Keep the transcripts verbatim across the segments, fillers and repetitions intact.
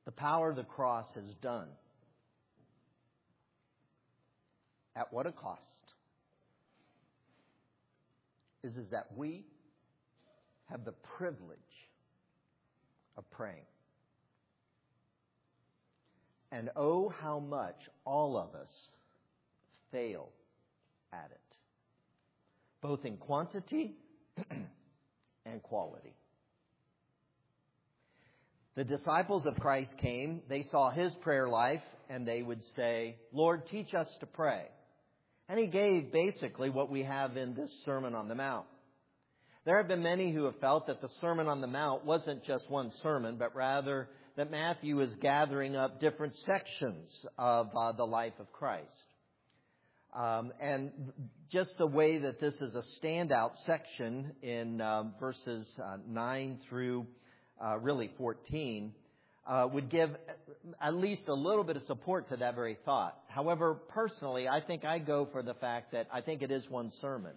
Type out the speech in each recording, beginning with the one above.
the power the cross has done. At what a cost. Is, is that we have the privilege of praying. And oh, how much all of us fail at it, both in quantity and quality. The disciples of Christ came, they saw His prayer life, and they would say, Lord, teach us to pray. And He gave basically what we have in this Sermon on the Mount. There have been many who have felt that the Sermon on the Mount wasn't just one sermon, but rather that Matthew is gathering up different sections of uh, the life of Christ. Um, and just the way that this is a standout section in um, verses uh, nine through uh, really fourteen uh, would give at least a little bit of support to that very thought. However, personally, I think I go for the fact that I think it is one sermon.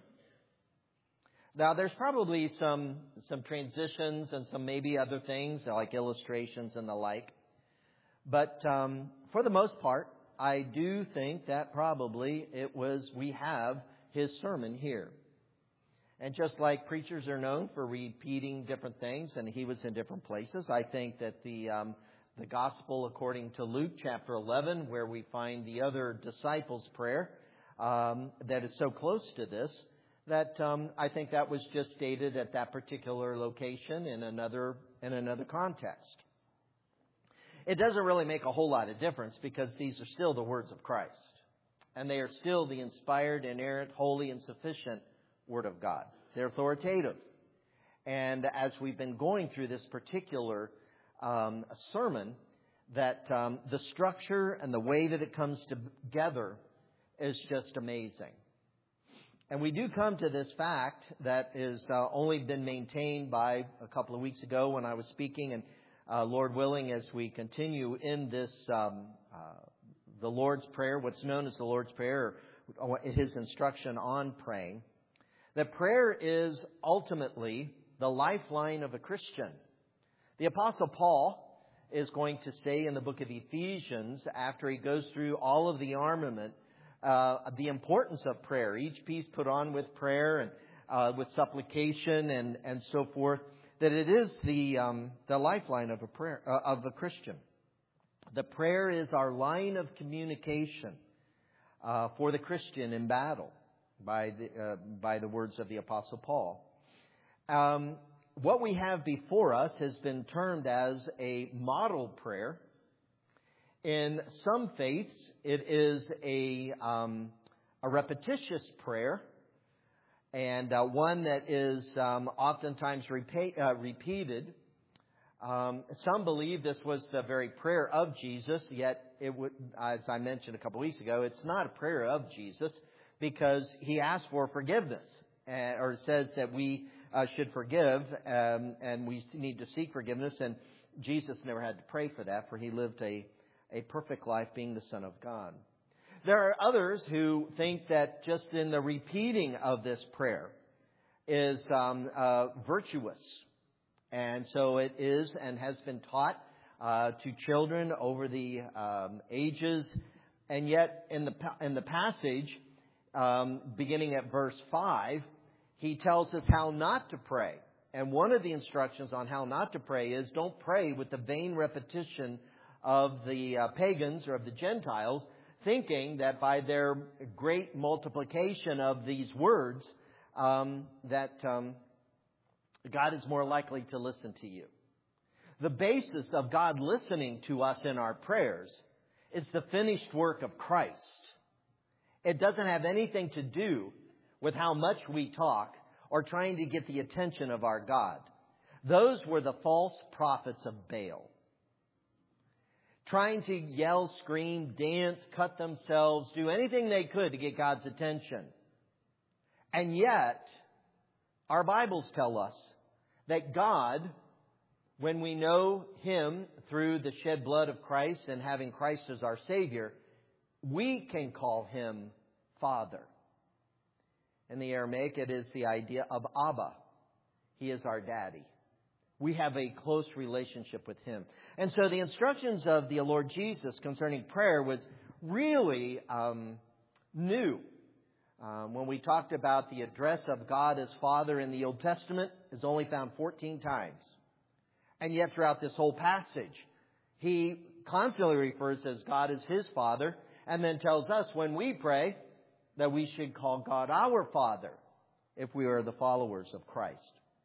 Now, there's probably some some transitions and some maybe other things like illustrations and the like. But um, for the most part, I do think that probably it was, we have His sermon here. And just like preachers are known for repeating different things, and He was in different places, I think that the um, the gospel according to Luke chapter eleven, where we find the other disciples' prayer um, that is so close to this, that um, I think that was just stated at that particular location in another in another context. It doesn't really make a whole lot of difference because these are still the words of Christ. And they are still the inspired, inerrant, holy, and sufficient Word of God. They're authoritative. And as we've been going through this particular um, sermon, that um, the structure and the way that it comes together is just amazing. And we do come to this fact that is uh, only been maintained by a couple of weeks ago when I was speaking, and uh, Lord willing, as we continue in this, um, uh, the Lord's Prayer, what's known as the Lord's Prayer, or His instruction on praying, that prayer is ultimately the lifeline of a Christian. The Apostle Paul is going to say in the book of Ephesians, after he goes through all of the armament, Uh, the importance of prayer, each piece put on with prayer and uh, with supplication and, and so forth, that it is the um, the lifeline of a prayer uh, of a Christian. The prayer is our line of communication uh, for the Christian in battle, by the uh, by the words of the Apostle Paul. Um, what we have before us has been termed as a model prayer. In some faiths, it is a um, a repetitious prayer, and uh, one that is um, oftentimes repa- uh, repeated. Um, some believe this was the very prayer of Jesus, yet it would, as I mentioned a couple weeks ago, it's not a prayer of Jesus because He asked for forgiveness, uh, or says that we uh, should forgive, um, and we need to seek forgiveness. And Jesus never had to pray for that, for He lived a a perfect life being the Son of God. There are others who think that just in the repeating of this prayer is um, uh, virtuous. And so it is and has been taught uh, to children over the um, ages. And yet in the, in the passage, um, beginning at verse five, he tells us how not to pray. And one of the instructions on how not to pray is don't pray with the vain repetition of the uh, pagans or of the Gentiles, thinking that by their great multiplication of these words, um, that um, God is more likely to listen to you. The basis of God listening to us in our prayers is the finished work of Christ. It doesn't have anything to do with how much we talk or trying to get the attention of our God. Those were the false prophets of Baal, trying to yell, scream, dance, cut themselves, do anything they could to get God's attention. And yet, our Bibles tell us that God, when we know Him through the shed blood of Christ and having Christ as our Savior, we can call Him Father. In the Aramaic, it is the idea of Abba. He is our daddy. We have a close relationship with Him. And so the instructions of the Lord Jesus concerning prayer was really um, new. Um, when we talked about the address of God as Father in the Old Testament, is only found fourteen times. And yet throughout this whole passage, He constantly refers as God as His Father, and then tells us when we pray that we should call God our Father if we are the followers of Christ.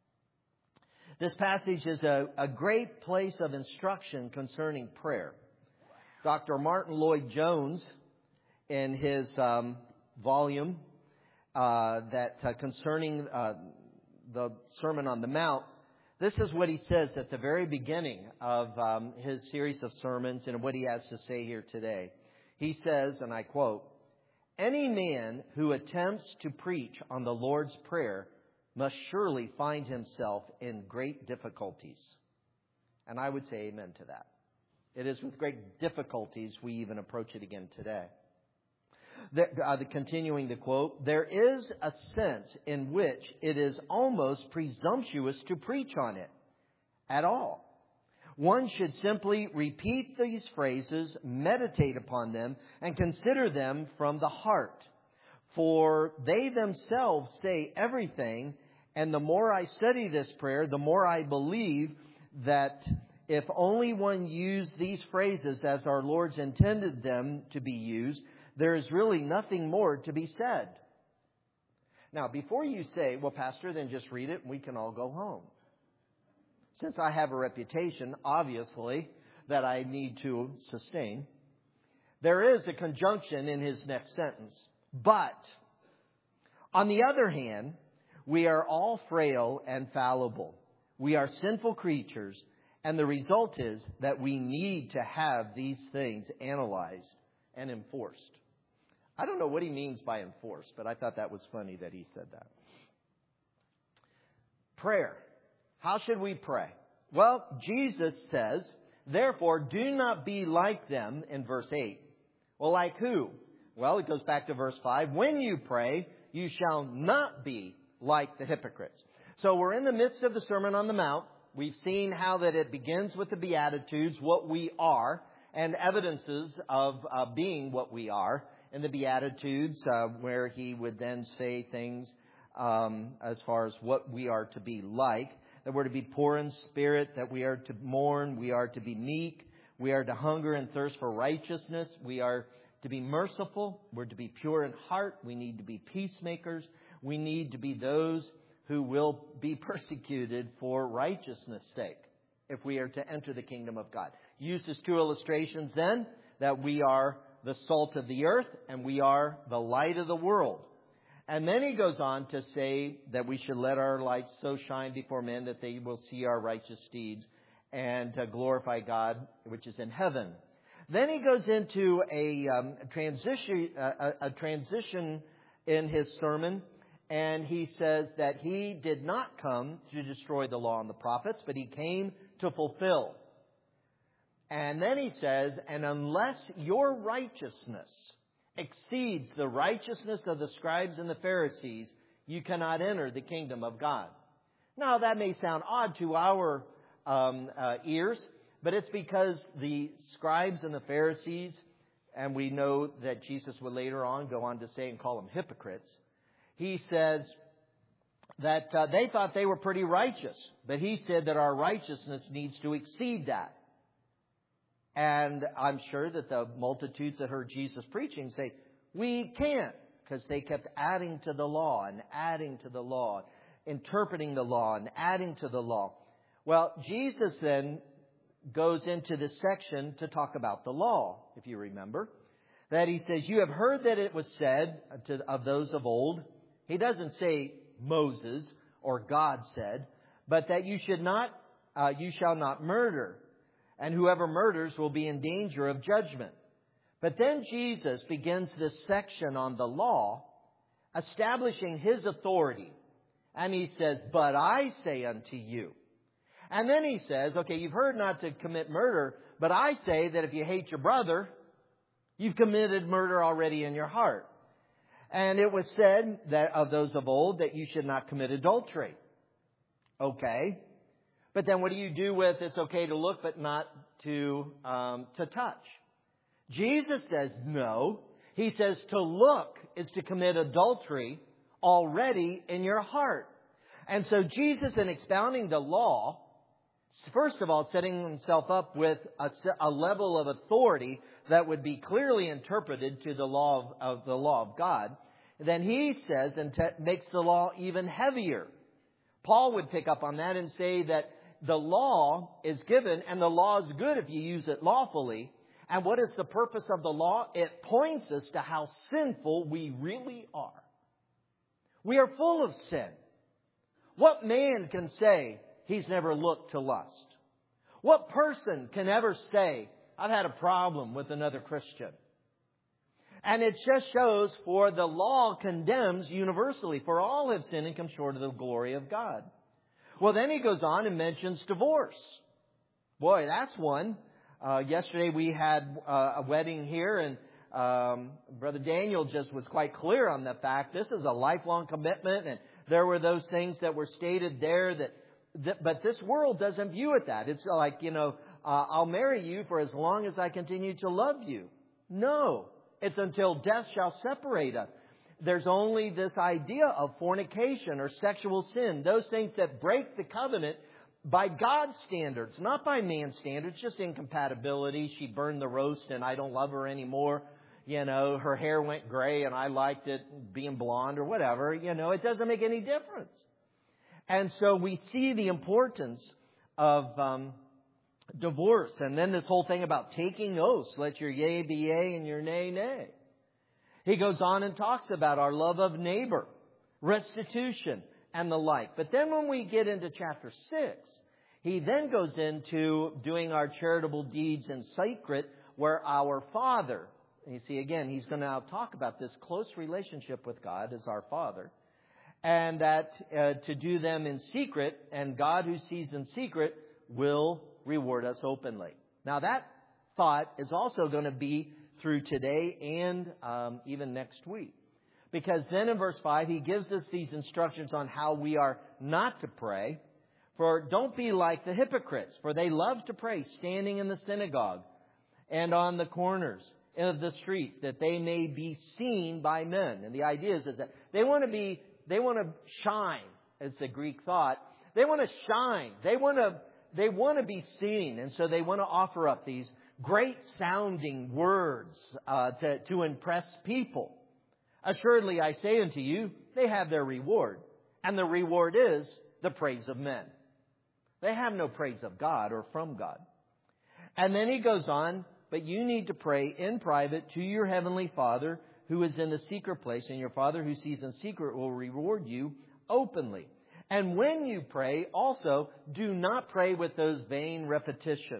This passage is a, a great place of instruction concerning prayer. Doctor Martin Lloyd-Jones, in his um, volume uh, that uh, concerning uh, the Sermon on the Mount, this is what he says at the very beginning of um, his series of sermons and what he has to say here today. He says, and I quote, "Any man who attempts to preach on the Lord's Prayer must surely find himself in great difficulties." And I would say amen to that. It is with great difficulties we even approach it again today. The, uh, the, continuing the quote, "There is a sense in which it is almost presumptuous to preach on it at all. One should simply repeat these phrases, meditate upon them, and consider them from the heart. For they themselves say everything, and the more I study this prayer, the more I believe that if only one used these phrases as our Lord's intended them to be used, there is really nothing more to be said." Now, before you say, "Well, Pastor, then just read it and we can all go home." Since I have a reputation, obviously, that I need to sustain, there is a conjunction in his next sentence. "But, on the other hand, we are all frail and fallible. We are sinful creatures, and the result is that we need to have these things analyzed and enforced." I don't know what he means by enforced, but I thought that was funny that he said that. Prayer. How should we pray? Well, Jesus says, "Therefore, do not be like them," in verse eight. Well, like who? Well, it goes back to verse five. "When you pray, you shall not be like the hypocrites." So we're in the midst of the Sermon on the Mount. We've seen how that it begins with the Beatitudes, what we are, and evidences of uh, being what we are. In the Beatitudes, uh, where he would then say things um, as far as what we are to be like. That we're to be poor in spirit, that we are to mourn, we are to be meek, we are to hunger and thirst for righteousness, we are to be merciful, we're to be pure in heart, we need to be peacemakers, we need to be those who will be persecuted for righteousness' sake if we are to enter the kingdom of God. Uses two illustrations then, that we are the salt of the earth, and we are the light of the world. And then he goes on to say that we should let our light so shine before men that they will see our righteous deeds and to glorify God, which is in heaven. Then he goes into a um, transition, a, a transition in his sermon, and he says that he did not come to destroy the law and the prophets, but he came to fulfill. And then he says, "And unless your righteousness exceeds the righteousness of the scribes and the Pharisees, you cannot enter the kingdom of God." Now, that may sound odd to our um, uh, ears, but it's because the scribes and the Pharisees, and we know that Jesus would later on go on to say and call them hypocrites. He says that uh, they thought they were pretty righteous, but he said that our righteousness needs to exceed that. And I'm sure that the multitudes that heard Jesus preaching say, "We can't," because they kept adding to the law and adding to the law, interpreting the law and adding to the law. Well, Jesus then goes into this section to talk about the law, if you remember. That he says, "You have heard that it was said to, of those of old." He doesn't say Moses or God said, but that you should not, uh, you shall not murder. And whoever murders will be in danger of judgment. But then Jesus begins this section on the law, establishing his authority. And he says, "But I say unto you." And then he says, okay, you've heard not to commit murder, but I say that if you hate your brother, you've committed murder already in your heart. And it was said that of those of old that you should not commit adultery. Okay. But then what do you do with it's okay to look but not to um, to touch? Jesus says no. He says to look is to commit adultery already in your heart. And so Jesus, in expounding the law, first of all, setting himself up with a, a level of authority that would be clearly interpreted to the law of, of the law of God. Then he says and te- makes the law even heavier. Paul would pick up on that and say that the law is given, and the law is good if you use it lawfully. And what is the purpose of the law? It points us to how sinful we really are. We are full of sin. What man can say he's never looked to lust? What person can ever say, I've had a problem with another Christian? And it just shows, for the law condemns universally, for all have sinned and come short of the glory of God. Well, then he goes on and mentions divorce. Boy, that's one. Uh, yesterday we had uh, a wedding here, and um, Brother Daniel just was quite clear on the fact this is a lifelong commitment, and there were those things that were stated there that, that but this world doesn't view it that. It's like, you know, uh, I'll marry you for as long as I continue to love you. No, it's until death shall separate us. There's only this idea of fornication or sexual sin, those things that break the covenant by God's standards, not by man's standards, just incompatibility. She burned the roast and I don't love her anymore. You know, her hair went gray and I liked it being blonde or whatever. You know, it doesn't make any difference. And so we see the importance of um, divorce. And then this whole thing about taking oaths. Let your yea be yea and your nay, nay. He goes on and talks about our love of neighbor, restitution, and the like. But then when we get into chapter six, he then goes into doing our charitable deeds in secret, where our Father, you see again, he's going to now talk about this close relationship with God as our Father, and that uh, to do them in secret, and God who sees in secret will reward us openly. Now that thought is also going to be through today and um, even next week. Because then in verse five, he gives us these instructions on how we are not to pray. For don't be like the hypocrites, for they love to pray standing in the synagogue and on the corners of the streets, that they may be seen by men. And the idea is, is that they want to be, they want to shine, as the Greek thought. They want to shine. They want to, they want to be seen. And so they want to offer up these great sounding words uh, to, to impress people. Assuredly, I say unto you, they have their reward. And the reward is the praise of men. They have no praise of God or from God. And then he goes on, but you need to pray in private to your heavenly Father who is in the secret place. And your Father who sees in secret will reward you openly. And when you pray, also, do not pray with those vain repetitions.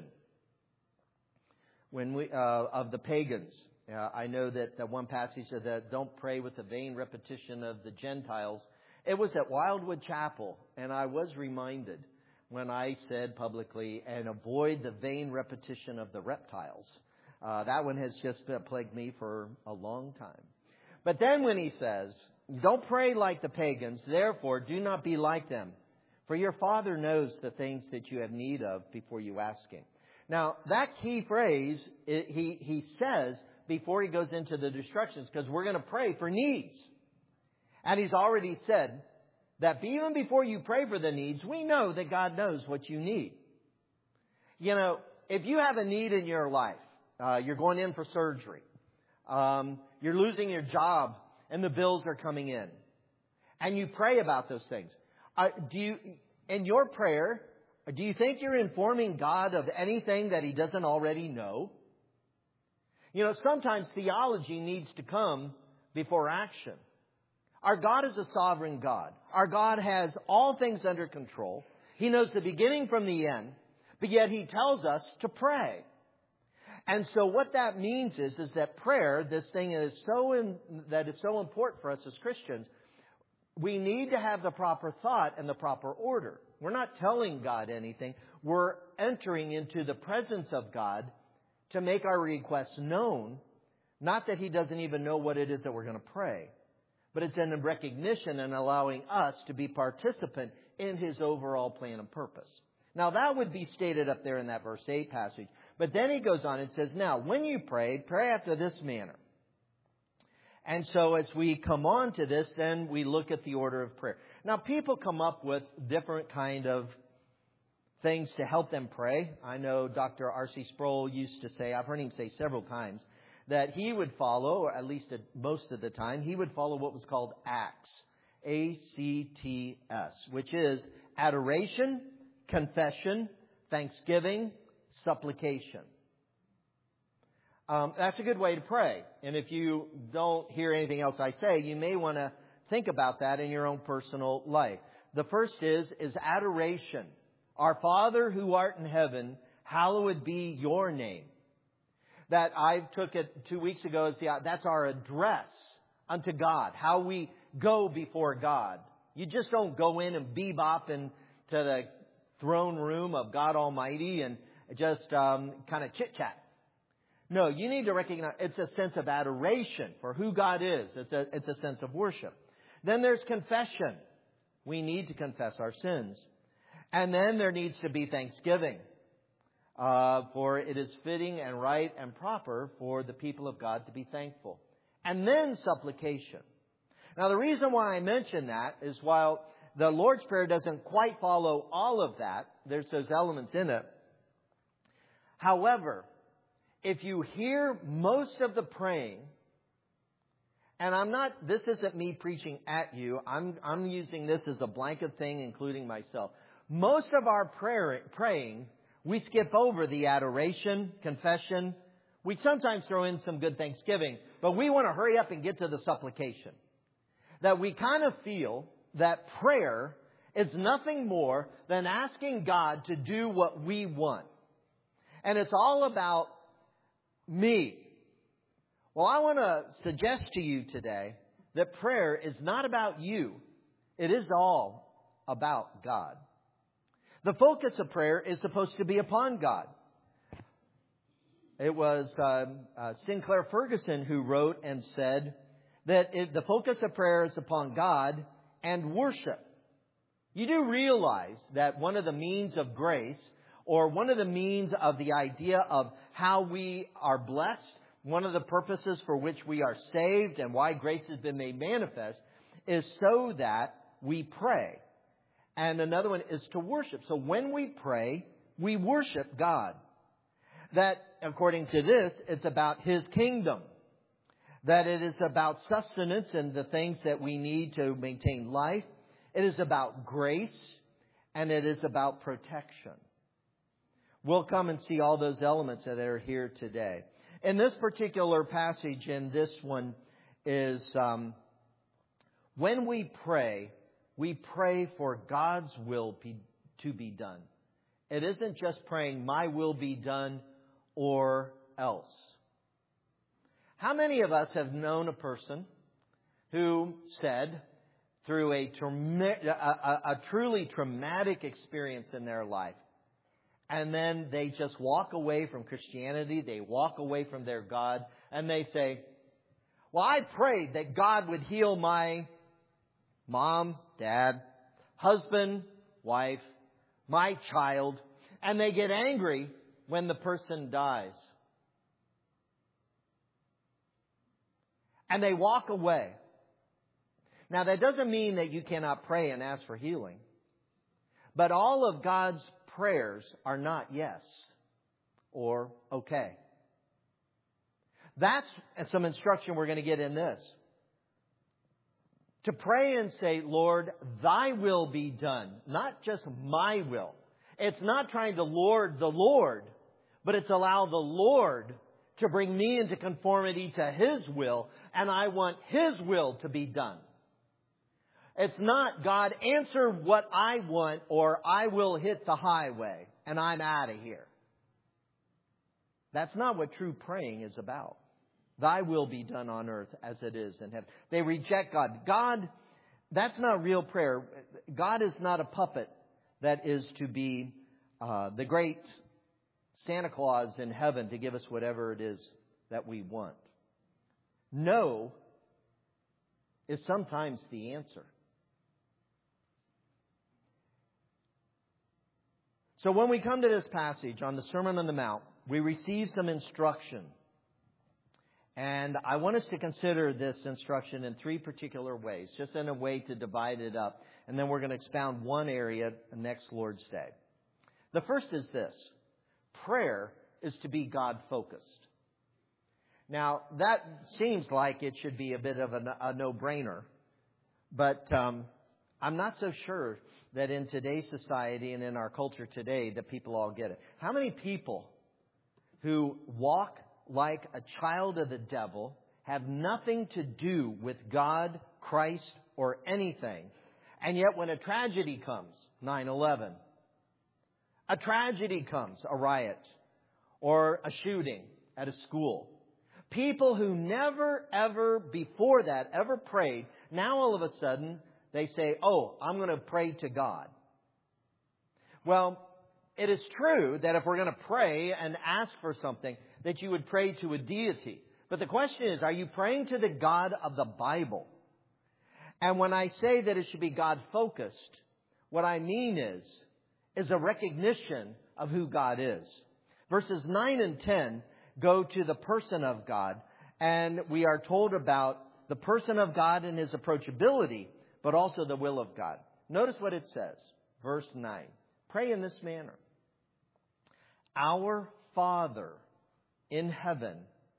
When we, uh, of the pagans. Uh, I know that the one passage said that don't pray with the vain repetition of the Gentiles. It was at Wildwood Chapel, and I was reminded when I said publicly, and avoid the vain repetition of the reptiles. Uh, that one has just plagued me for a long time. But then when he says, don't pray like the pagans, therefore do not be like them, for your Father knows the things that you have need of before you ask Him. Now, that key phrase, it, he, he says before he goes into the instructions, because we're going to pray for needs. And he's already said that even before you pray for the needs, we know that God knows what you need. You know, if you have a need in your life, uh, you're going in for surgery, um, you're losing your job, and the bills are coming in, and you pray about those things. Uh, do you, in your prayer, do you think you're informing God of anything that He doesn't already know? You know, sometimes theology needs to come before action. Our God is a sovereign God. Our God has all things under control. He knows the beginning from the end, but yet He tells us to pray. And so what that means is, is that prayer, this thing is so in, that is so important for us as Christians, we need to have the proper thought and the proper order. We're not telling God anything. We're entering into the presence of God to make our requests known. Not that He doesn't even know what it is that we're going to pray, but it's in recognition and allowing us to be participant in His overall plan and purpose. Now that would be stated up there in that verse eight passage. But then he goes on and says, now when you pray, pray after this manner. And so as we come on to this, then we look at the order of prayer. Now people come up with different kind of things to help them pray. I know Doctor R C Sproul used to say, I've heard him say several times, that he would follow, or at least most of the time, he would follow what was called ACTS. A C T S, which is adoration, confession, thanksgiving, supplication. Um, that's a good way to pray. And if you don't hear anything else I say, you may want to think about that in your own personal life. The first is, is adoration. Our Father who art in heaven, hallowed be your name. That I took it two weeks ago as the, that's our address unto God. How we go before God. You just don't go in and bebop into the throne room of God Almighty and just um, kind of chit-chat. No, you need to recognize it's a sense of adoration for who God is. It's a, it's a sense of worship. Then there's confession. We need to confess our sins. And then there needs to be thanksgiving. Uh, for it is fitting and right and proper for the people of God to be thankful. And then supplication. Now, the reason why I mention that is while the Lord's Prayer doesn't quite follow all of that, there's those elements in it. However, if you hear most of the praying, and I'm not, this isn't me preaching at you, I'm, I'm using this as a blanket thing, including myself. Most of our prayer, praying, we skip over the adoration, confession. We sometimes throw in some good thanksgiving, but we want to hurry up and get to the supplication. That we kind of feel that prayer is nothing more than asking God to do what we want. And it's all about me. Well, I want to suggest to you today that prayer is not about you. It is all about God. The focus of prayer is supposed to be upon God. It was uh, uh, Sinclair Ferguson who wrote and said that it, the focus of prayer is upon God and worship. You do realize that one of the means of grace, or one of the means of the idea of how we are blessed, one of the purposes for which we are saved and why grace has been made manifest, is so that we pray. And another one is to worship. So when we pray, we worship God. That, according to this, it's about His kingdom. That it is about sustenance and the things that we need to maintain life. It is about grace. And it is about protection. We'll come and see all those elements that are here today. In this particular passage, in this one, is um, when we pray, we pray for God's will be, to be done. It isn't just praying, my will be done or else. How many of us have known a person who said, through a, a, a, a truly traumatic experience in their life, and then they just walk away from Christianity, they walk away from their God, and they say, well, I prayed that God would heal my mom, dad, husband, wife, my child, and they get angry when the person dies. And they walk away. Now, that doesn't mean that you cannot pray and ask for healing. But all of God's prayers are not yes or okay. That's some instruction we're going to get in this. To pray and say, Lord, thy will be done, not just my will. It's not trying to lord the Lord, but it's allow the Lord to bring me into conformity to His will, and I want His will to be done. It's not, God, answer what I want, or I will hit the highway, and I'm out of here. That's not what true praying is about. Thy will be done on earth as it is in heaven. They reject God. God, that's not real prayer. God is not a puppet that is to be uh, the great Santa Claus in heaven to give us whatever it is that we want. No is sometimes the answer. So when we come to this passage on the Sermon on the Mount, we receive some instruction. And I want us to consider this instruction in three particular ways, just in a way to divide it up. And then we're going to expound one area next Lord's Day. The first is this. Prayer is to be God-focused. Now, that seems like it should be a bit of a, a no-brainer. But um, I'm not so sure that in today's society and in our culture today that people all get it. How many people who walk like a child of the devil, have nothing to do with God, Christ, or anything, and yet when a tragedy comes, nine eleven, a tragedy comes, a riot, or a shooting at a school, people who never, ever before that ever prayed, now all of a sudden they say, oh, I'm going to pray to God. Well, it is true that if we're going to pray and ask for something, that you would pray to a deity. But the question is, are you praying to the God of the Bible? And when I say that it should be God-focused, what I mean is, is a recognition of who God is. Verses nine and ten go to the person of God, and we are told about the person of God and His approachability, but also the will of God. Notice what it says, verse nine. Pray in this manner. Our Father in heaven,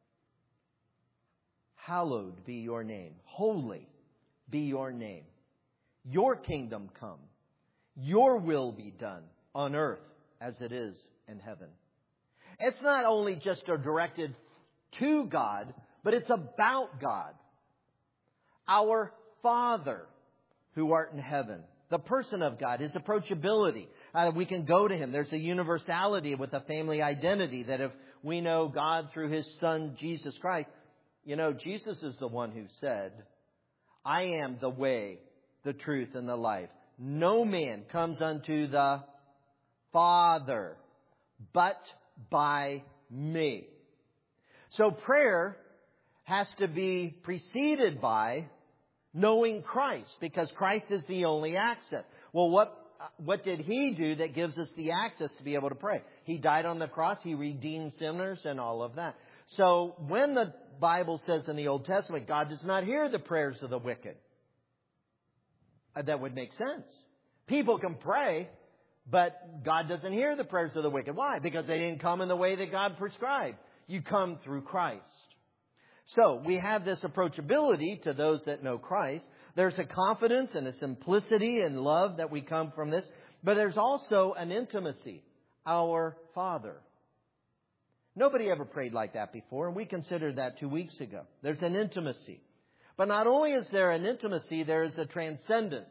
hallowed be your name. Holy be your name. Your kingdom come. Your will be done on earth as it is in heaven. It's not only just directed to God, but it's about God. Our Father who art in heaven. The person of God, His approachability. Uh, we can go to Him. There's a universality with a family identity that if we know God through His Son, Jesus Christ, you know, Jesus is the one who said, I am the way, the truth, and the life. No man comes unto the Father but by me. So prayer has to be preceded by knowing Christ, because Christ is the only access. Well, what what did He do that gives us the access to be able to pray? He died on the cross. He redeemed sinners and all of that. So when the Bible says in the Old Testament, God does not hear the prayers of the wicked, that would make sense. People can pray, but God doesn't hear the prayers of the wicked. Why? Because they didn't come in the way that God prescribed. You come through Christ. So we have this approachability to those that know Christ. There's a confidence and a simplicity and love that we come from this. But there's also an intimacy. Our Father. Nobody ever prayed like that before, and we considered that two weeks ago. There's an intimacy. But not only is there an intimacy, there is a transcendence.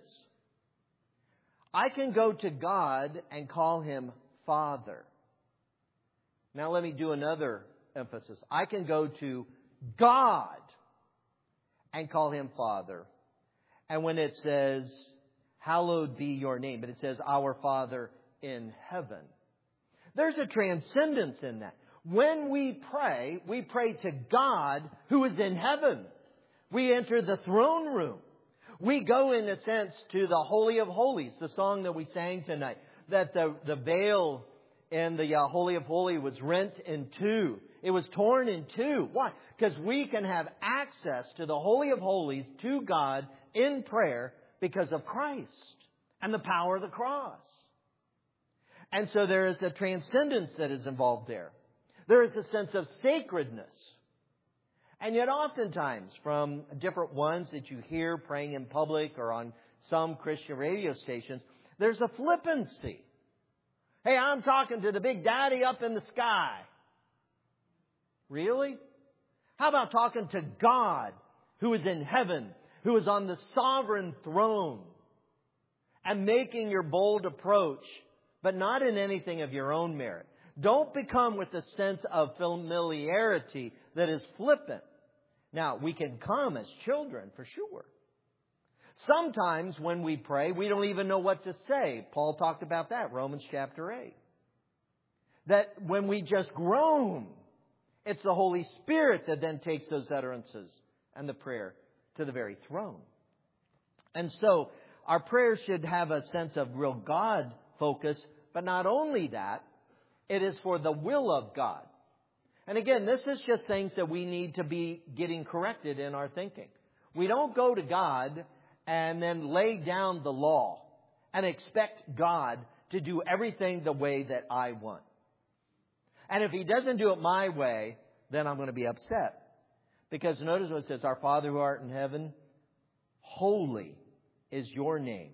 I can go to God and call Him Father. Now let me do another emphasis. I can go to God and call Him Father. And when it says, hallowed be your name, but it says, our Father in heaven. There's a transcendence in that. When we pray, we pray to God who is in heaven. We enter the throne room. We go, in a sense, to the Holy of Holies, the song that we sang tonight, that the, the veil in the uh, Holy of Holies was rent in two. It was torn in two. Why? Because we can have access to the Holy of Holies, to God, in prayer because of Christ and the power of the cross. And so there is a transcendence that is involved there. There is a sense of sacredness. And yet oftentimes from different ones that you hear praying in public or on some Christian radio stations, there's a flippancy. Hey, I'm talking to the big daddy up in the sky. Really? How about talking to God who is in heaven, who is on the sovereign throne, and making your bold approach, but not in anything of your own merit? Don't become with a sense of familiarity that is flippant. Now, we can come as children, for sure. Sometimes when we pray, we don't even know what to say. Paul talked about that, Romans chapter eight. That when we just groan, it's the Holy Spirit that then takes those utterances and the prayer to the very throne. And so our prayers should have a sense of real God focus, But not only that, it is for the will of God. And again, this is just things that we need to be getting corrected in our thinking. We don't go to God and then lay down the law and expect God to do everything the way that I want. And if He doesn't do it my way, then I'm going to be upset. Because notice what it says, Our Father who art in heaven, holy is your name.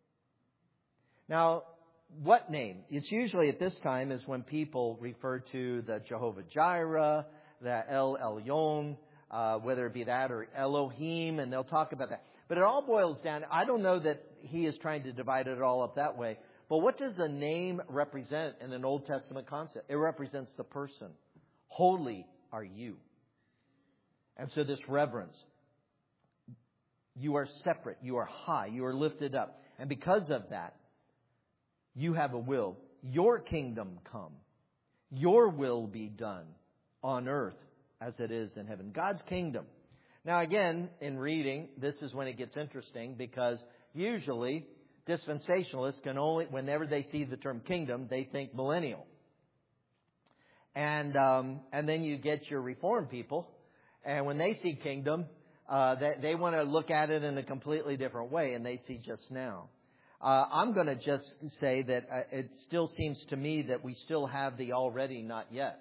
Now, what name? It's usually at this time is when people refer to the Jehovah Jireh, the El Elyon, uh, whether it be that or Elohim, and they'll talk about that. But it all boils down, I don't know that he is trying to divide it all up that way. But what does the name represent in an Old Testament concept? It represents the person. Holy are you. And so this reverence. You are separate. You are high. You are lifted up. And because of that, you have a will. Your kingdom come. Your will be done on earth as it is in heaven. God's kingdom. Now again, in reading, this is when it gets interesting because usually dispensationalists can only, whenever they see the term kingdom, they think millennial. And um, and then you get your Reformed people, and when they see kingdom, uh, they, they want to look at it in a completely different way, and they see just now. Uh, I'm going to just say that uh, it still seems to me that we still have the already not yet.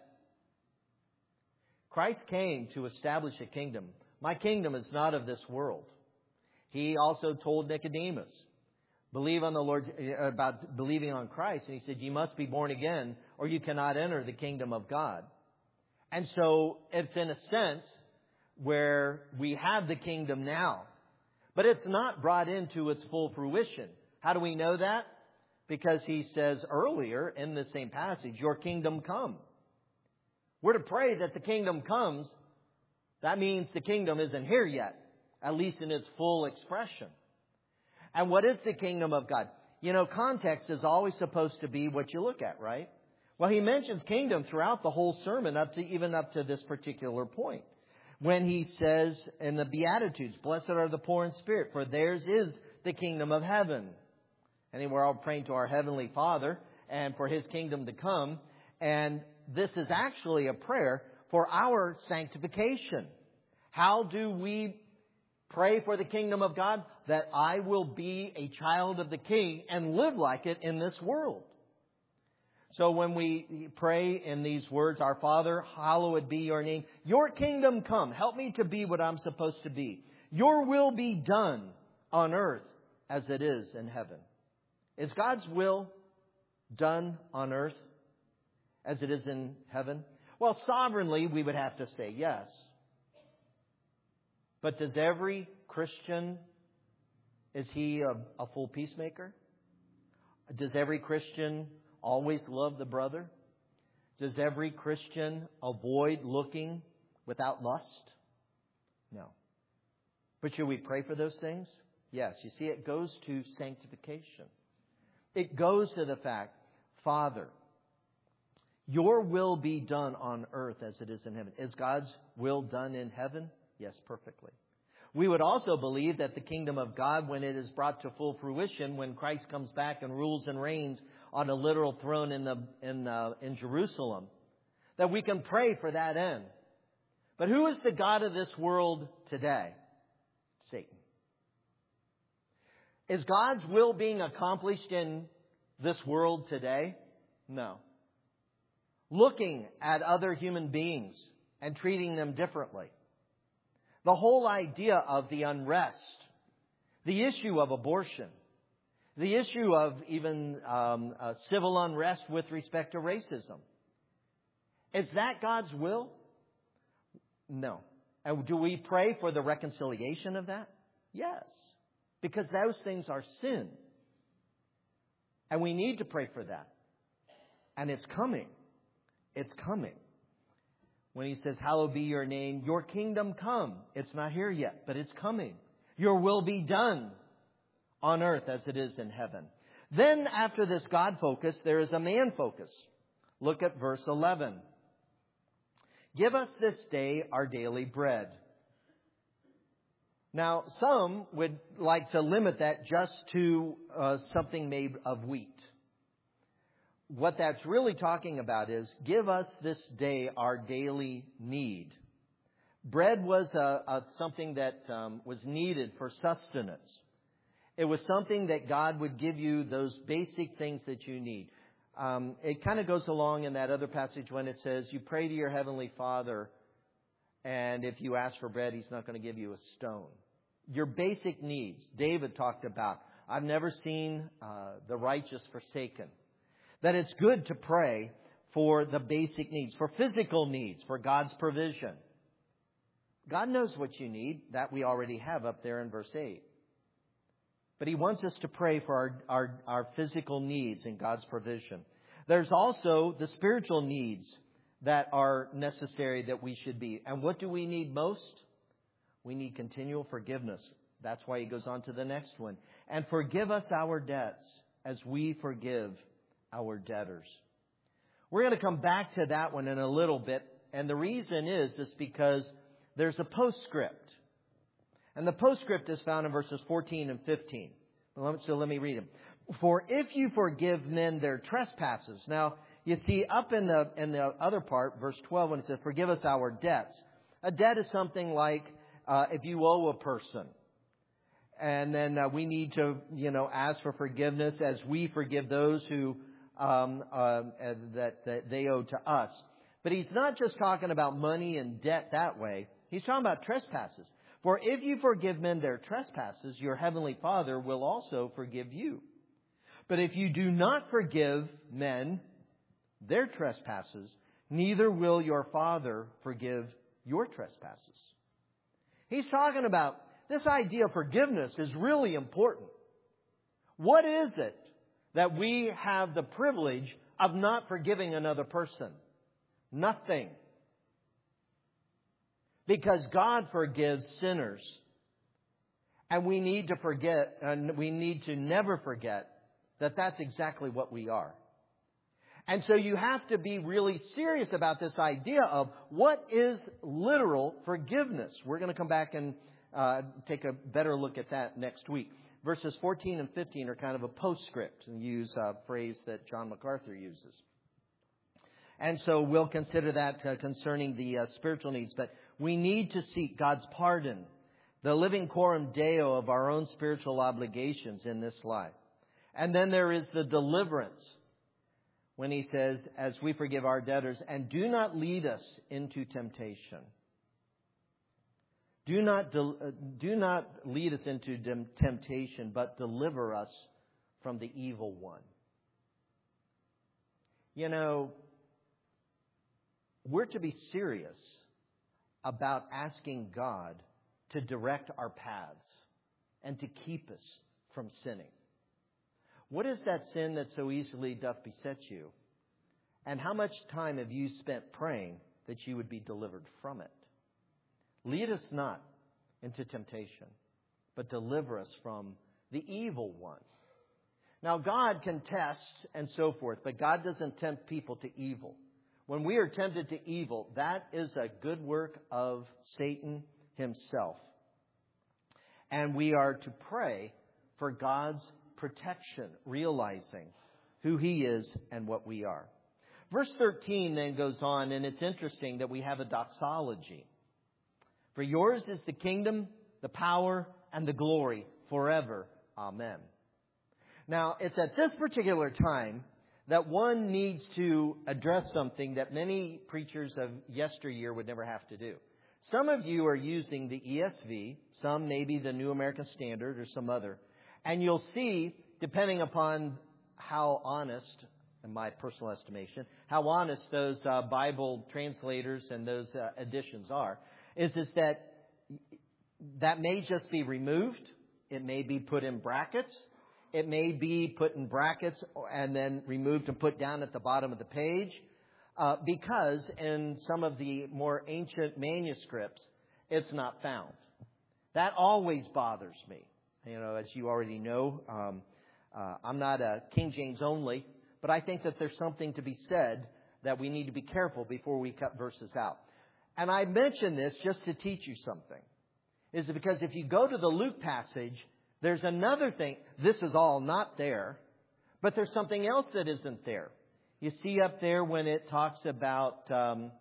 Christ came to establish a kingdom. My kingdom is not of this world. He also told Nicodemus, believe on the Lord, about believing on Christ. And he said, you must be born again or you cannot enter the kingdom of God. And so it's in a sense where we have the kingdom now, but it's not brought into its full fruition. How do we know that? Because he says earlier in the same passage, your kingdom come. We're to pray that the kingdom comes. That means the kingdom isn't here yet, at least in its full expression. And what is the kingdom of God? You know, context is always supposed to be what you look at, right? Well, he mentions kingdom throughout the whole sermon, up to even up to this particular point. When he says in the Beatitudes, blessed are the poor in spirit, for theirs is the kingdom of heaven. And we're all praying to our Heavenly Father and for His kingdom to come. And this is actually a prayer for our sanctification. How do we pray for the kingdom of God? That I will be a child of the King and live like it in this world. So when we pray in these words, Our Father, hallowed be your name. Your kingdom come. Help me to be what I'm supposed to be. Your will be done on earth as it is in heaven. Is God's will done on earth as it is in heaven? Well, sovereignly, we would have to say yes. But does every Christian, is he a, a full peacemaker? Does every Christian always love the brother? Does every Christian avoid looking without lust? No. But should we pray for those things? Yes. You see, it goes to sanctification. It goes to the fact, Father, your will be done on earth as it is in heaven. Is God's will done in heaven? Yes, perfectly. We would also believe that the kingdom of God, when it is brought to full fruition, when Christ comes back and rules and reigns on a literal throne in the in uh, in Jerusalem, that we can pray for that end. But who is the god of this world today? Satan. Is God's will being accomplished in this world today? No. Looking at other human beings and treating them differently. The whole idea of the unrest, the issue of abortion, the issue of even um, uh, civil unrest with respect to racism. Is that God's will? No. And do we pray for the reconciliation of that? Yes. Because those things are sin. And we need to pray for that. And it's coming. It's coming. When he says, hallowed be your name, your kingdom come. It's not here yet, but it's coming. Your will be done on earth as it is in heaven. Then after this God focus, there is a man focus. Look at verse eleven. Give us this day our daily bread. Now, some would like to limit that just to uh, something made of wheat. what that's really talking about is, give us this day our daily need. Bread was a, a, something that um, was needed for sustenance. It was something that God would give you those basic things that you need. Um, it kind of goes along in that other passage when it says, you pray to your heavenly Father, and if you ask for bread, He's not going to give you a stone. Your basic needs. David talked about, I've never seen uh, the righteous forsaken. That it's good to pray for the basic needs, for physical needs, for God's provision. God knows what you need. That we already have up there in verse eight. But He wants us to pray for our, our, our physical needs and God's provision. There's also the spiritual needs that are necessary that we should be. And what do we need most? We need continual forgiveness. That's why He goes on to the next one. And forgive us our debts as we forgive our debtors. We're going to come back to that one in a little bit. And the reason is, is because there's a postscript. And the postscript is found in verses fourteen and fifteen. So let me read them. For if you forgive men their trespasses. Now, you see up in the in the other part, verse twelve, when it says, forgive us our debts. A debt is something like uh, if you owe a person. And then uh, we need to, you know, ask for forgiveness as we forgive those who um, uh, that, that they owe to us. But He's not just talking about money and debt that way. He's talking about trespasses. For if you forgive men their trespasses, your heavenly Father will also forgive you. But if you do not forgive men their trespasses, neither will your Father forgive your trespasses. He's talking about this idea of forgiveness is really important. What is it that we have the privilege of not forgiving another person? Nothing. Because God forgives sinners. And we need to forget, and we need to never forget that that's exactly what we are. And so you have to be really serious about this idea of what is literal forgiveness. We're going to come back and uh, take a better look at that next week. Verses fourteen and fifteen are kind of a postscript, and use a phrase that John MacArthur uses. And so we'll consider that uh, concerning the uh, spiritual needs. But we need to seek God's pardon, the living coram deo of our own spiritual obligations in this life. And then there is the deliverance when He says, as we forgive our debtors, and do not lead us into temptation. Do not, de- uh, do not lead us into dem- temptation, but deliver us from the evil one. You know, we're to be serious about asking God to direct our paths and to keep us from sinning. What is that sin that so easily doth beset you? And how much time have you spent praying that you would be delivered from it? Lead us not into temptation, but deliver us from the evil one. Now, God can test and so forth, but God doesn't tempt people to evil. When we are tempted to evil, that is a good work of Satan himself. And we are to pray for God's protection, realizing who He is and what we are. Verse thirteen then goes on, and it's interesting that we have a doxology. For yours is the kingdom, the power, and the glory forever. Amen. Now, it's at this particular time that one needs to address something that many preachers of yesteryear would never have to do. Some of you are using the E S V, some maybe the New American Standard or some other. And you'll see, depending upon how honest, in my personal estimation, how honest those uh, Bible translators and those uh, editions are, is, is that that may just be removed. It may be put in brackets. It may be put in brackets and then removed and put down at the bottom of the page. Uh, because in some of the more ancient manuscripts, it's not found. That always bothers me. You know, as you already know, um, uh, I'm not a King James only, but I think that there's something to be said that we need to be careful before we cut verses out. And I mention this just to teach you something. Is because if you go to the Luke passage, there's another thing. This is all not there, but there's something else that isn't there. You see up there when it talks about, um,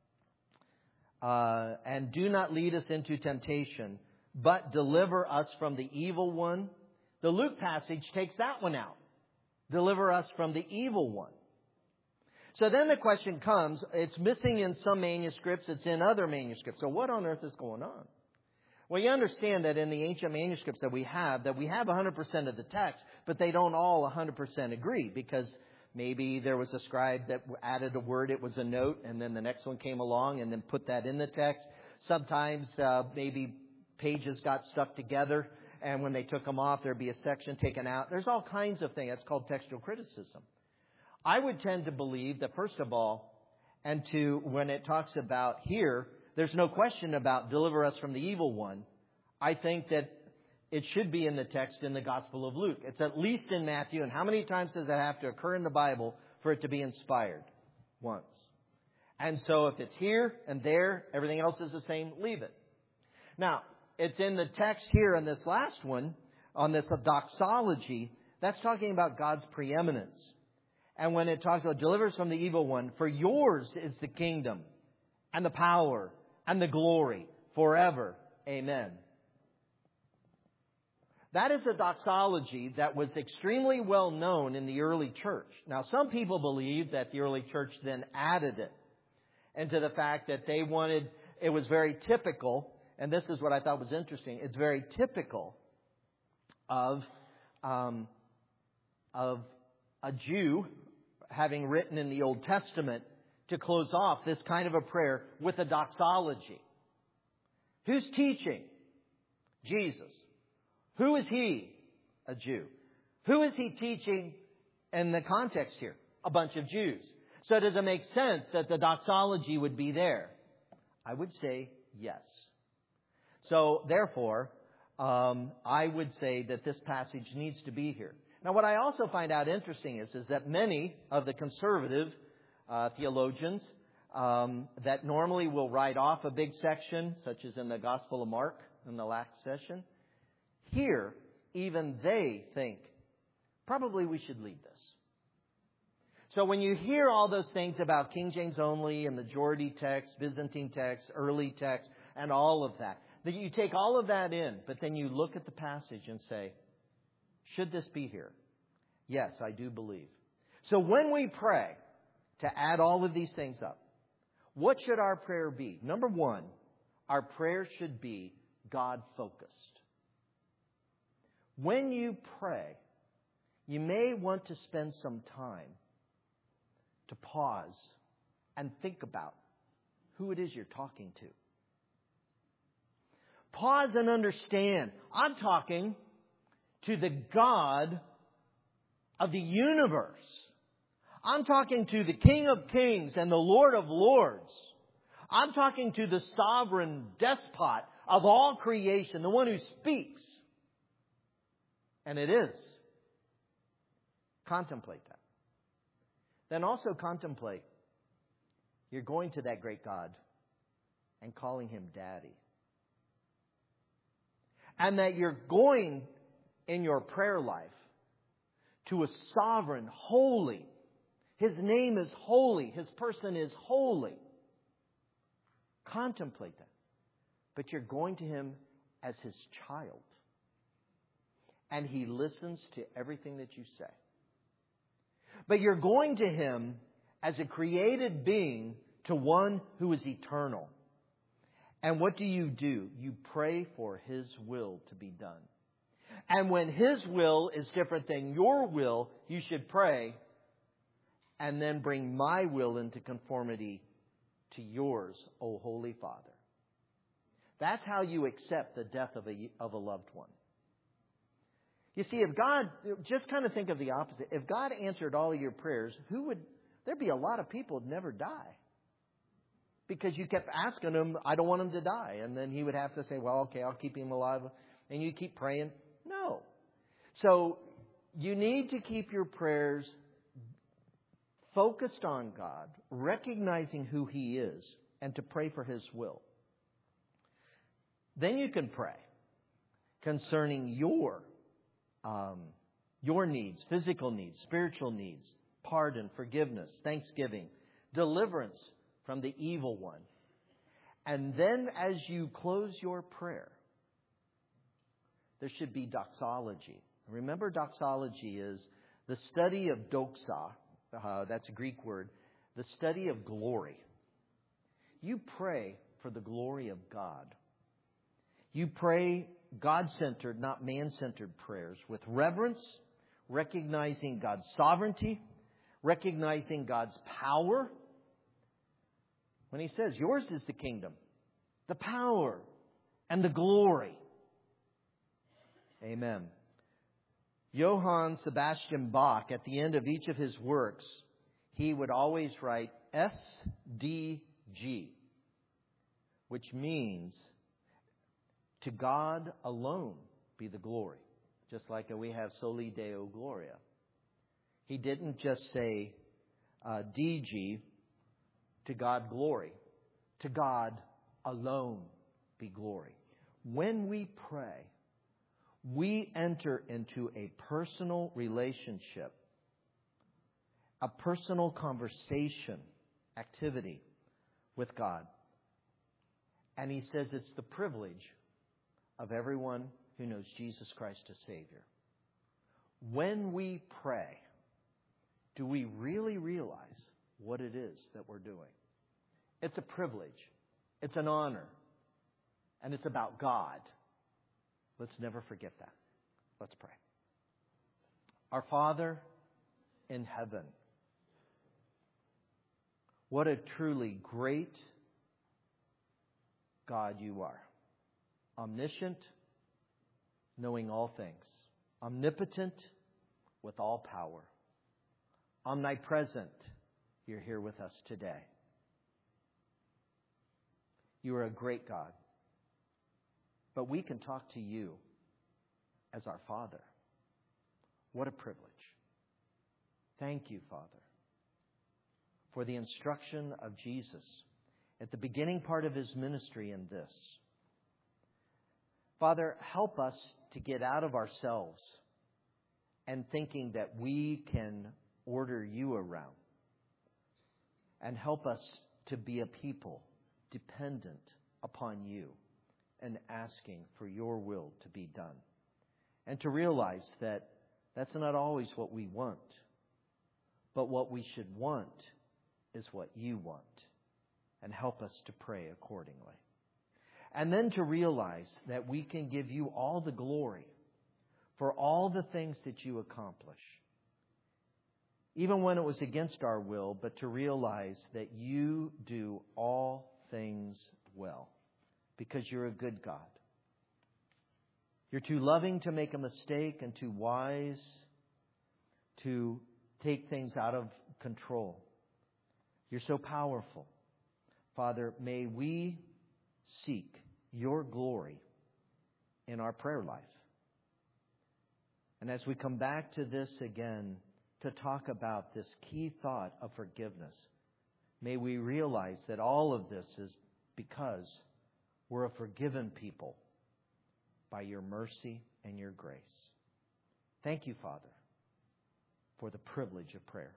uh, and do not lead us into temptation, but deliver us from the evil one. The Luke passage takes that one out. Deliver us from the evil one. So then the question comes, it's missing in some manuscripts, it's in other manuscripts. So what on earth is going on? Well, you understand that in the ancient manuscripts that we have, that we have one hundred percent of the text, but they don't all one hundred percent agree, because maybe there was a scribe that added a word, it was a note, and then the next one came along and then put that in the text. Sometimes uh, maybe pages got stuck together, and when they took them off, there'd be a section taken out. There's all kinds of things. That's called textual criticism. I would tend to believe that, first of all, and to when it talks about here, there's no question about deliver us from the evil one. I think that it should be in the text in the Gospel of Luke. It's at least in Matthew. And how many times does that have to occur in the Bible for it to be inspired? Once. And so if it's here and there, everything else is the same, leave it. Now, it's in the text here in this last one, on this doxology, that's talking about God's preeminence. And when it talks about deliver us from the evil one, for yours is the kingdom and the power and the glory forever. Amen. That is a doxology that was extremely well known in the early church. Now, some people believe that the early church then added it into the fact that they wanted, it was very typical, and this is what I thought was interesting, it's very typical of, um, of a Jew having written in the Old Testament to close off this kind of a prayer with a doxology. Who's teaching? Jesus. Who is he? A Jew. Who is he teaching in the context here? A bunch of Jews. So does it make sense that the doxology would be there? I would say yes. So therefore, um, I would say that this passage needs to be here. Now, what I also find out interesting is, is that many of the conservative uh, theologians um, that normally will write off a big section, such as in the Gospel of Mark in the last session, here, even they think, probably we should leave this. So when you hear all those things about King James only and majority text, Byzantine text, early text, and all of that, that you take all of that in, but then you look at the passage and say, should this be here? Yes, I do believe. So when we pray to add all of these things up, what should our prayer be? Number one, our prayer should be God-focused. When you pray, you may want to spend some time to pause and think about who it is you're talking to. Pause and understand. I'm talking to the God of the universe. I'm talking to the King of Kings and the Lord of Lords. I'm talking to the sovereign despot of all creation, the one who speaks. And it is. Contemplate that. Then also contemplate you're going to that great God and calling Him Daddy. And that you're going in your prayer life to a sovereign, holy. His name is holy. His person is holy. Contemplate that. But you're going to Him as His child. And He listens to everything that you say. But you're going to Him as a created being to one who is eternal. And what do you do? You pray for His will to be done. And when His will is different than your will, you should pray and then bring my will into conformity to yours, O Holy Father. That's how you accept the death of a, of a loved one. You see, if God, just kind of think of the opposite. If God answered all of your prayers, who would, there'd be a lot of people who'd never die. Because you kept asking Him, I don't want him to die. And then He would have to say, well, okay, I'll keep him alive. And you keep praying. No. So you need to keep your prayers focused on God, recognizing who He is, and to pray for His will. Then you can pray concerning your, um, your needs, physical needs, spiritual needs, pardon, forgiveness, thanksgiving, deliverance from the evil one. And then as you close your prayer, there should be doxology. Remember, doxology is the study of doxa. Uh, that's a Greek word. The study of glory. You pray for the glory of God. You pray God-centered, not man-centered prayers with reverence, recognizing God's sovereignty, recognizing God's power. When he says, yours is the kingdom, the power, and the glory. Amen. Johann Sebastian Bach, at the end of each of his works, he would always write S D G, which means to God alone be the glory. Just like we have Soli Deo Gloria. He didn't just say uh, D G, to God glory. To God alone be glory. When we pray, we enter into a personal relationship, a personal conversation, activity with God. And he says it's the privilege of everyone who knows Jesus Christ as Savior. When we pray, do we really realize what it is that we're doing? It's a privilege. It's an honor. And it's about God. Let's never forget that. Let's pray. Our Father in heaven, what a truly great God you are. Omniscient, knowing all things. Omnipotent, with all power. Omnipresent, you're here with us today. You are a great God. But we can talk to you as our Father. What a privilege. Thank you, Father, for the instruction of Jesus at the beginning part of his ministry in this. Father, help us to get out of ourselves and thinking that we can order you around. And help us to be a people dependent upon you and asking for your will to be done. And to realize that that's not always what we want. But what we should want is what you want. And help us to pray accordingly. And then to realize that we can give you all the glory for all the things that you accomplish. Even when it was against our will, but to realize that you do all things well. Because you're a good God. You're too loving to make a mistake and too wise to take things out of control. You're so powerful. Father, may we seek your glory in our prayer life. And as we come back to this again, to talk about this key thought of forgiveness, may we realize that all of this is because we're a forgiven people by your mercy and your grace. Thank you, Father, for the privilege of prayer.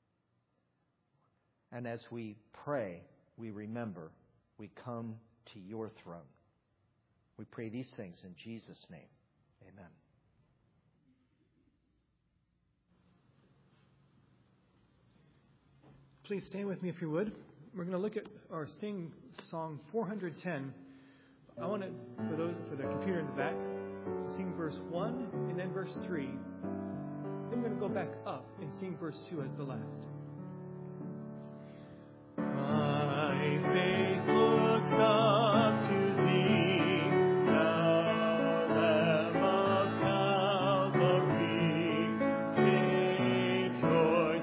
And as we pray, we remember we come to your throne. We pray these things in Jesus' name. Amen. Please stand with me if you would. We're going to look at or sing song four hundred ten. I want to, for those for the computer in the back, sing verse one and then verse three. Then we're going to go back up and sing verse two as the last. My faith looks up to thee, thou Lamb of Calvary, Savior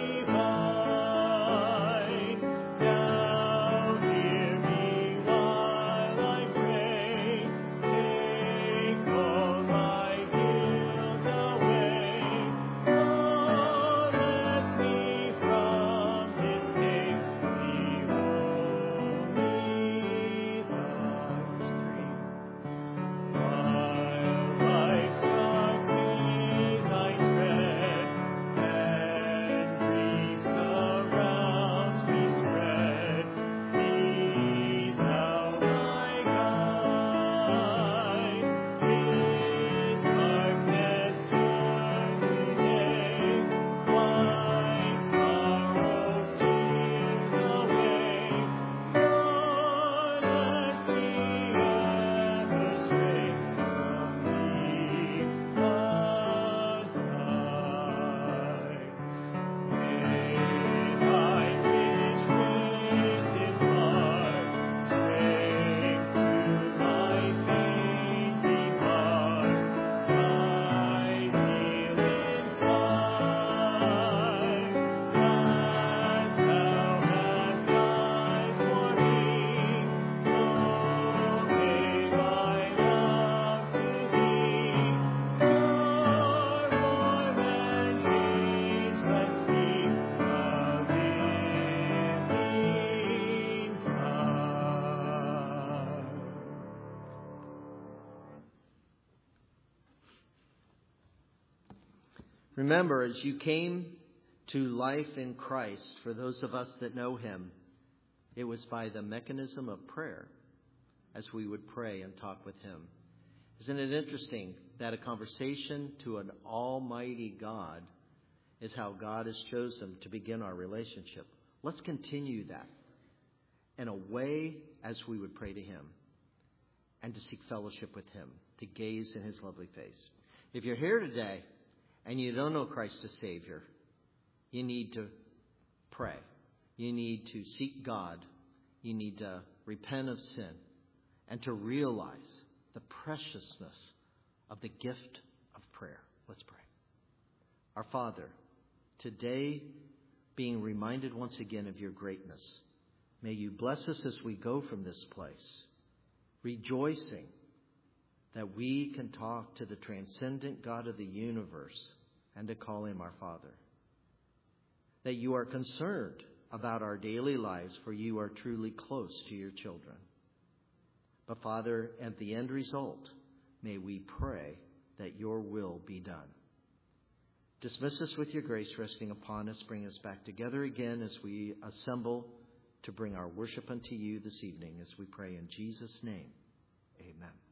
divine. Now hear me while I pray. Take all my guilt away. Oh, let me Remember, as you came to life in Christ, for those of us that know him, it was by the mechanism of prayer as we would pray and talk with him. Isn't it interesting that a conversation to an almighty God is how God has chosen to begin our relationship? Let's continue that in a way as we would pray to him and to seek fellowship with him, to gaze in his lovely face. If you're here today and you don't know Christ as Savior, you need to pray. You need to seek God. You need to repent of sin and to realize the preciousness of the gift of prayer. Let's pray. Our Father, today, being reminded once again of your greatness, may you bless us as we go from this place, rejoicing that we can talk to the transcendent God of the universe and to call him our Father. That you are concerned about our daily lives, for you are truly close to your children. But Father, at the end result, may we pray that your will be done. Dismiss us with your grace resting upon us. Bring us back together again as we assemble to bring our worship unto you this evening, as we pray in Jesus' name. Amen.